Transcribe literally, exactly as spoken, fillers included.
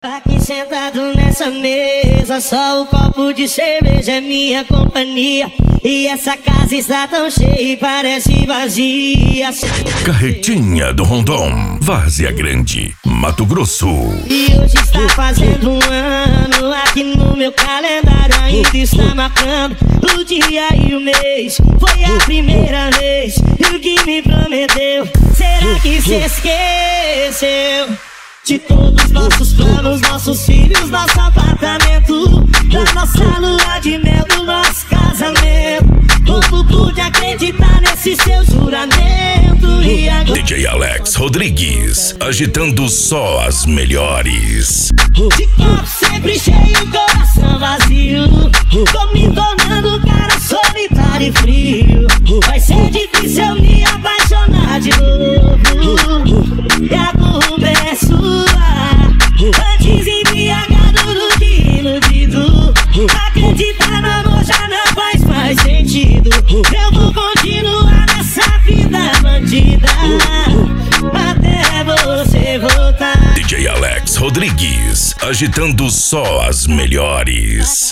Aqui sentado nessa mesa, só o copo de cerveja é minha companhia. E essa casa está tão cheia e parece vazia. Carretinha do Rondon, Várzea Grande, Mato Grosso. E hoje está fazendo um ano, aqui no meu calendário ainda está marcando o dia e o mês. Foi a primeira vez, e o que me prometeu, será que se esqueceu? De todos os nossos planos, nossos filhos, nosso apartamento, da nossa lua de mel, do nosso casamento. Como pude acreditar nesse seu juramento? E agora... D J Alex Rodrigues, agitando só as melhores. De copo sempre cheio, coração vazio. Tô me tornando um cara solitário e frio. Vai ser difícil eu me apaixonar de novo. E a culpa é sua. Antes embriagado do que iludido. Acreditar no amor já não faz mais sentido. Eu vou continuar nessa vida bandida até você voltar. D J Alex Rodrigues, agitando só as melhores.